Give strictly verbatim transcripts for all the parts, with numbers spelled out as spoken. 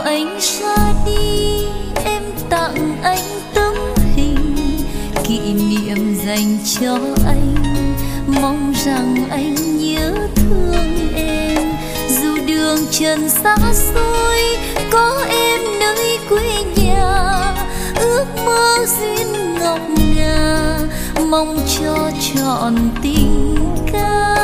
anh ra đi, em tặng anh tấm hình kỷ niệm dành cho anh, mong rằng anh nhớ thương em. Dù đường trần xa xôi, có em nơi quê nhà, ước mơ duyên ngọc ngà, mong cho trọn tình ca.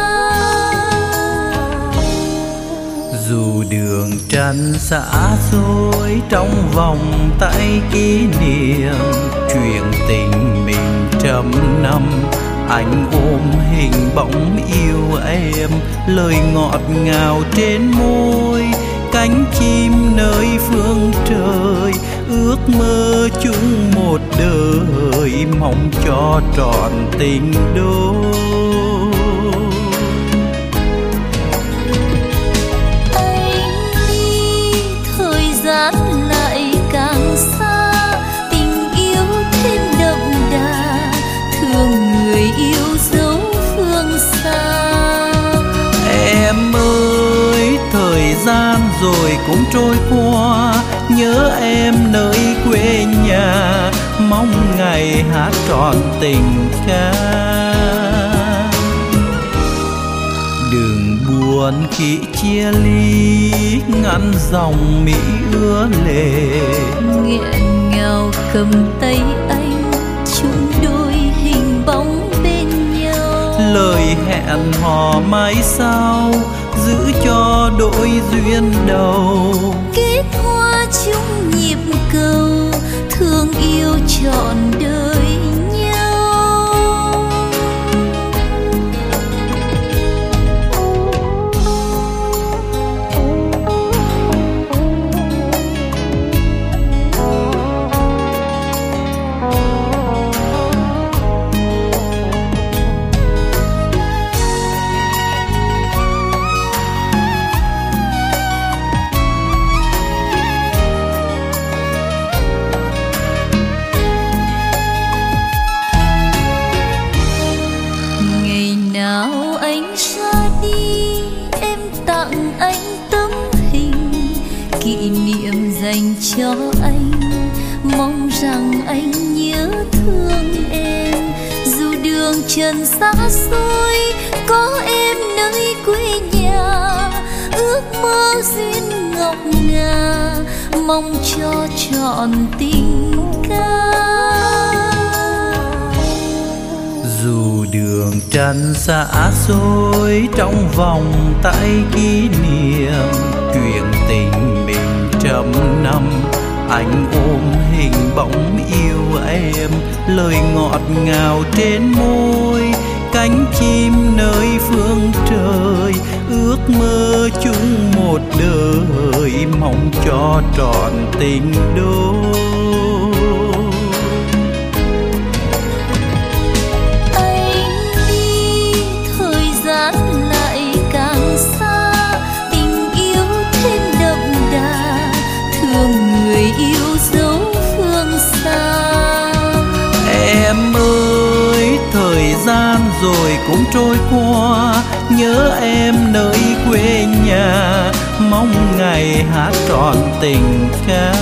Dù đường trần xa xôi, trong vòng tay kỷ niệm, chuyện tình mình trăm năm, anh ôm hình bóng yêu em, lời ngọt ngào trên môi, cánh chim nơi phương trời, ước mơ chung một đời, mong cho trọn tình đôi. Lại càng xa, tình yêu thêm đậm đà, thương người yêu dấu phương xa. Em ơi, thời gian rồi cũng trôi qua, nhớ em nơi quê nhà, mong ngày hát trọn tình ca. Đừng buồn khi chia ly, ngăn dòng mỹ ứa lệ, nghẹn ngào cầm tay anh, chung đôi hình bóng bên nhau. Lời hẹn hò mai sau, giữ cho đôi duyên đầu, kết hoa chung nhịp cầu, thương yêu trọn đời nhau. Kỷ niệm dành cho anh, mong rằng anh nhớ thương em. Dù đường trần xa xôi, có em nơi quê nhà, ước mơ duyên ngọc ngà, mong cho trọn tình ca. Dù đường trần xa xôi, trong vòng tay kỷ niệm, chuyện tình mình trăm năm, anh ôm hình bóng yêu em, lời ngọt ngào trên môi, cánh chim nơi phương trời, ước mơ chung một đời, mong cho trọn tình đôi. Lại càng xa, tình yêu thêm đậm đà, thương người yêu dấu phương xa. Em ơi, thời gian rồi cũng trôi qua, nhớ em nơi quê nhà, mong ngày hát trọn tình ca.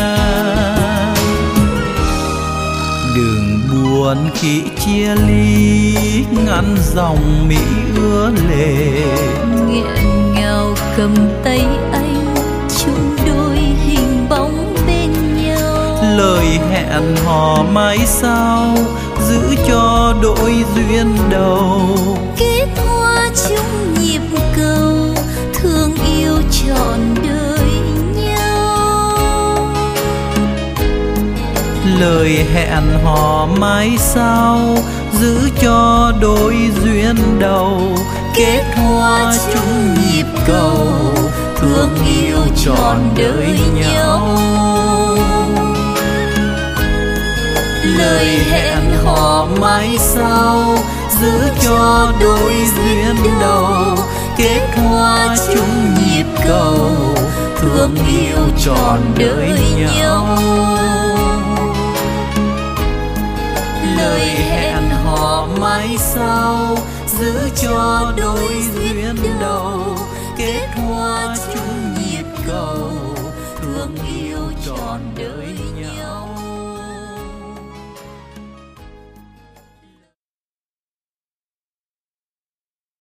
Đừng buồn khi chia ly, ngăn dòng mỹ ứa lệ, nghẹn ngào cầm tay anh, chung đôi hình bóng bên nhau. Lời hẹn hò mai sau, giữ cho đôi duyên đầu, kết hoa chung nhịp cầu, thương yêu trọn đời nhau. Lời hẹn hò mai sau, giữ cho đôi duyên đầu, kết hoa chung nhịp cầu, thương yêu trọn đời nhau. Lời hẹn hò mai sau, giữ cho đôi duyên đầu, kết hoa chung nhịp cầu, thương yêu trọn đời nhau. Lời hẹn hò mai sau, giữ cho đôi duyên đầu, kết hoa chung nhịp cầu. thương yêu trọn đời nhau.